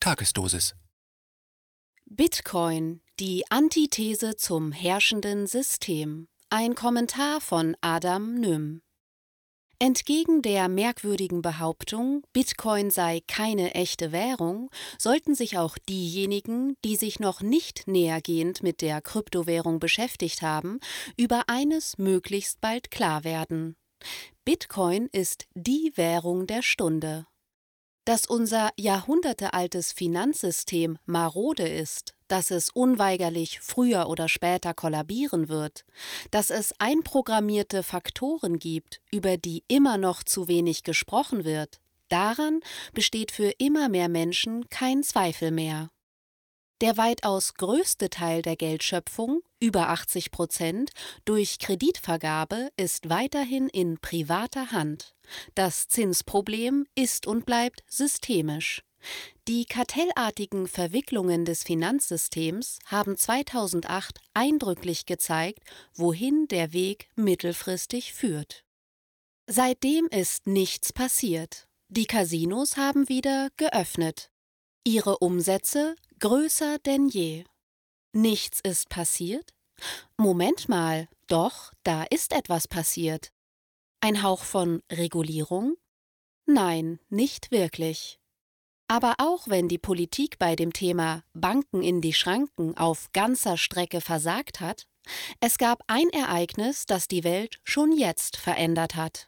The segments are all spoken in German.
Tagesdosis. Bitcoin, die Antithese zum herrschenden System. Ein Kommentar von Adam Nym. Entgegen der merkwürdigen Behauptung, Bitcoin sei keine echte Währung, sollten sich auch diejenigen, die sich noch nicht nähergehend mit der Kryptowährung beschäftigt haben, über eines möglichst bald klar werden. Bitcoin ist die Währung der Stunde. Dass unser jahrhundertealtes Finanzsystem marode ist, dass es unweigerlich früher oder später kollabieren wird, dass es einprogrammierte Faktoren gibt, über die immer noch zu wenig gesprochen wird, daran besteht für immer mehr Menschen kein Zweifel mehr. Der weitaus größte Teil der Geldschöpfung, über 80%, durch Kreditvergabe ist weiterhin in privater Hand. Das Zinsproblem ist und bleibt systemisch. Die kartellartigen Verwicklungen des Finanzsystems haben 2008 eindrücklich gezeigt, wohin der Weg mittelfristig führt. Seitdem ist nichts passiert. Die Casinos haben wieder geöffnet. Ihre Umsätze größer denn je. Nichts ist passiert? Moment mal, doch, da ist etwas passiert. Ein Hauch von Regulierung? Nein, nicht wirklich. Aber auch wenn die Politik bei dem Thema Banken in die Schranken auf ganzer Strecke versagt hat, es gab ein Ereignis, das die Welt schon jetzt verändert hat.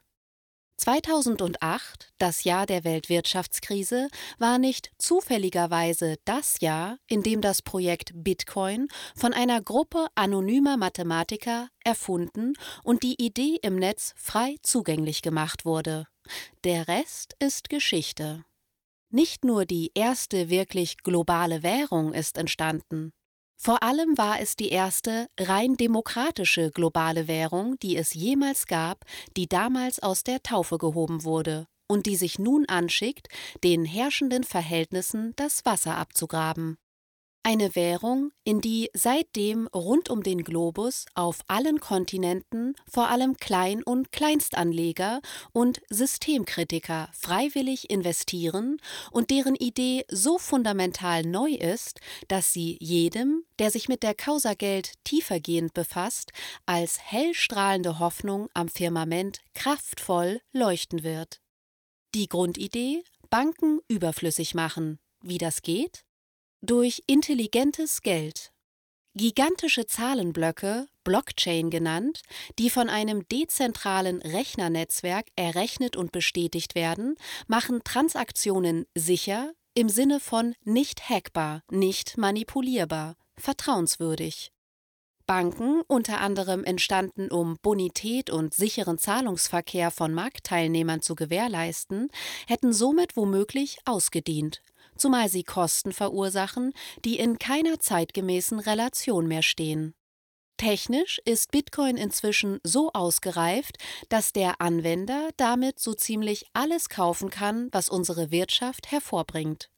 2008, das Jahr der Weltwirtschaftskrise, war nicht zufälligerweise das Jahr, in dem das Projekt Bitcoin von einer Gruppe anonymer Mathematiker erfunden und die Idee im Netz frei zugänglich gemacht wurde. Der Rest ist Geschichte. Nicht nur die erste wirklich globale Währung ist entstanden. Vor allem war es die erste rein demokratische globale Währung, die es jemals gab, die damals aus der Taufe gehoben wurde und die sich nun anschickt, den herrschenden Verhältnissen das Wasser abzugraben. Eine Währung, in die seitdem rund um den Globus auf allen Kontinenten vor allem Klein- und Kleinstanleger und Systemkritiker freiwillig investieren und deren Idee so fundamental neu ist, dass sie jedem, der sich mit der Causa Geld tiefergehend befasst, als hellstrahlende Hoffnung am Firmament kraftvoll leuchten wird. Die Grundidee: Banken überflüssig machen. Wie das geht? Durch intelligentes Geld. Gigantische Zahlenblöcke, Blockchain genannt, die von einem dezentralen Rechnernetzwerk errechnet und bestätigt werden, machen Transaktionen sicher, im Sinne von nicht hackbar, nicht manipulierbar, vertrauenswürdig. Banken, unter anderem entstanden, um Bonität und sicheren Zahlungsverkehr von Marktteilnehmern zu gewährleisten, hätten somit womöglich ausgedient, zumal sie Kosten verursachen, die in keiner zeitgemäßen Relation mehr stehen. Technisch ist Bitcoin inzwischen so ausgereift, dass der Anwender damit so ziemlich alles kaufen kann, was unsere Wirtschaft hervorbringt.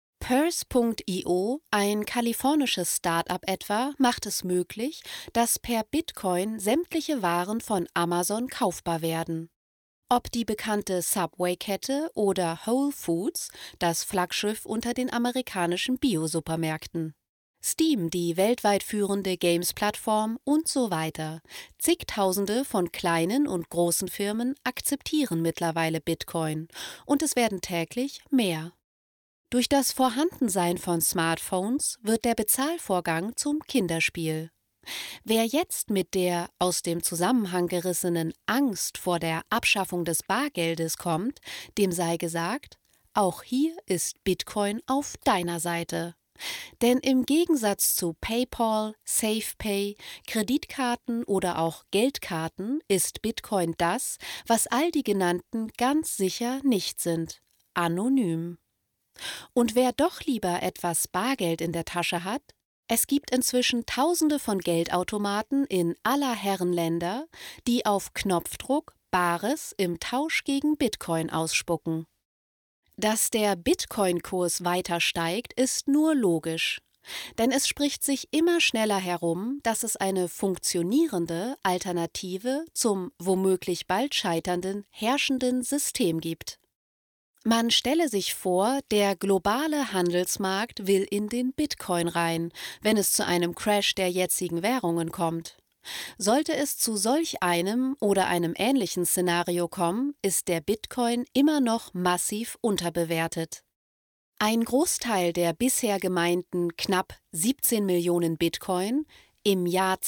Purse.io, ein kalifornisches Start-up etwa, macht es möglich, dass per Bitcoin sämtliche Waren von Amazon kaufbar werden. Ob die bekannte Subway-Kette oder Whole Foods, das Flaggschiff unter den amerikanischen Bio-Supermärkten. Steam, die weltweit führende Games-Plattform und so weiter. Zigtausende von kleinen und großen Firmen akzeptieren mittlerweile Bitcoin und es werden täglich mehr. Durch das Vorhandensein von Smartphones wird der Bezahlvorgang zum Kinderspiel. Wer jetzt mit der aus dem Zusammenhang gerissenen Angst vor der Abschaffung des Bargeldes kommt, dem sei gesagt, auch hier ist Bitcoin auf deiner Seite. Denn im Gegensatz zu PayPal, SafePay, Kreditkarten oder auch Geldkarten ist Bitcoin das, was all die genannten ganz sicher nicht sind: anonym. Und wer doch lieber etwas Bargeld in der Tasche hat? Es gibt inzwischen Tausende von Geldautomaten in aller Herren Länder, die auf Knopfdruck Bares im Tausch gegen Bitcoin ausspucken. Dass der Bitcoin-Kurs weiter steigt, ist nur logisch. Denn es spricht sich immer schneller herum, dass es eine funktionierende Alternative zum womöglich bald scheiternden herrschenden System gibt. Man stelle sich vor, der globale Handelsmarkt will in den Bitcoin rein, wenn es zu einem Crash der jetzigen Währungen kommt. Sollte es zu solch einem oder einem ähnlichen Szenario kommen, ist der Bitcoin immer noch massiv unterbewertet. Ein Großteil der bisher gemeinten knapp 17 Millionen Bitcoin, im Jahr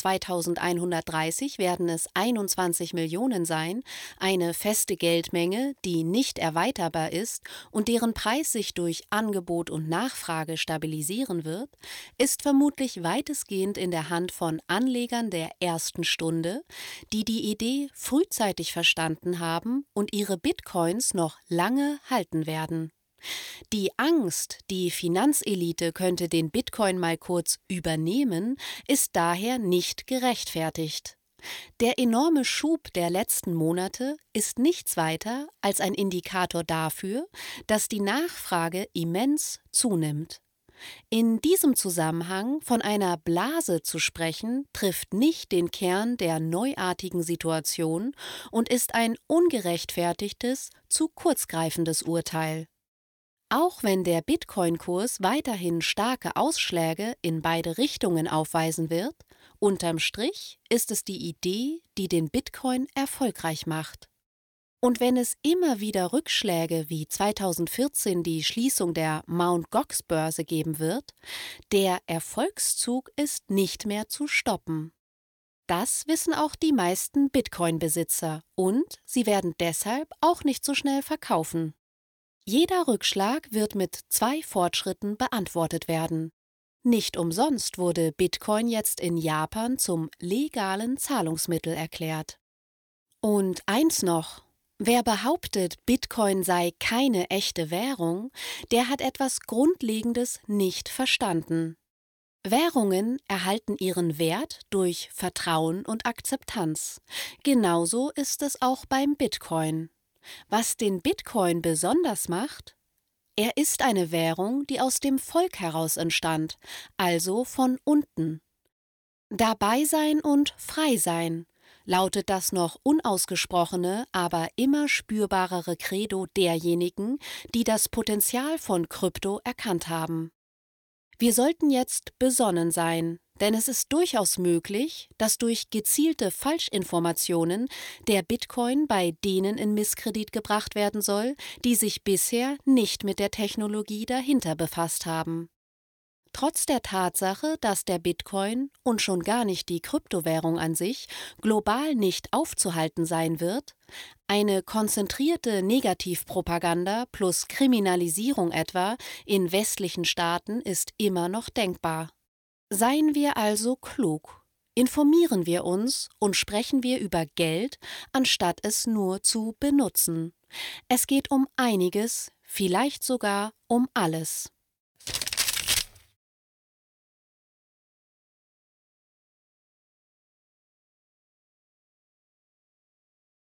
2130 werden es 21 Millionen sein, eine feste Geldmenge, die nicht erweiterbar ist und deren Preis sich durch Angebot und Nachfrage stabilisieren wird, ist vermutlich weitestgehend in der Hand von Anlegern der ersten Stunde, die die Idee frühzeitig verstanden haben und ihre Bitcoins noch lange halten werden. Die Angst, die Finanzelite könnte den Bitcoin mal kurz übernehmen, ist daher nicht gerechtfertigt. Der enorme Schub der letzten Monate ist nichts weiter als ein Indikator dafür, dass die Nachfrage immens zunimmt. In diesem Zusammenhang von einer Blase zu sprechen, trifft nicht den Kern der neuartigen Situation und ist ein ungerechtfertigtes, zu kurzgreifendes Urteil. Auch wenn der Bitcoin-Kurs weiterhin starke Ausschläge in beide Richtungen aufweisen wird, unterm Strich ist es die Idee, die den Bitcoin erfolgreich macht. Und wenn es immer wieder Rückschläge wie 2014 die Schließung der Mt. Gox-Börse geben wird, der Erfolgszug ist nicht mehr zu stoppen. Das wissen auch die meisten Bitcoin-Besitzer und sie werden deshalb auch nicht so schnell verkaufen. Jeder Rückschlag wird mit 2 Fortschritten beantwortet werden. Nicht umsonst wurde Bitcoin jetzt in Japan zum legalen Zahlungsmittel erklärt. Und eins noch: Wer behauptet, Bitcoin sei keine echte Währung, der hat etwas Grundlegendes nicht verstanden. Währungen erhalten ihren Wert durch Vertrauen und Akzeptanz. Genauso ist es auch beim Bitcoin. Was den Bitcoin besonders macht? Er ist eine Währung, die aus dem Volk heraus entstand, also von unten. Dabei sein und frei sein lautet das noch unausgesprochene, aber immer spürbarere Credo derjenigen, die das Potenzial von Krypto erkannt haben. Wir sollten jetzt besonnen sein, denn es ist durchaus möglich, dass durch gezielte Falschinformationen der Bitcoin bei denen in Misskredit gebracht werden soll, die sich bisher nicht mit der Technologie dahinter befasst haben. Trotz der Tatsache, dass der Bitcoin und schon gar nicht die Kryptowährung an sich global nicht aufzuhalten sein wird, eine konzentrierte Negativpropaganda plus Kriminalisierung etwa in westlichen Staaten ist immer noch denkbar. Seien wir also klug, informieren wir uns und sprechen wir über Geld, anstatt es nur zu benutzen. Es geht um einiges, vielleicht sogar um alles.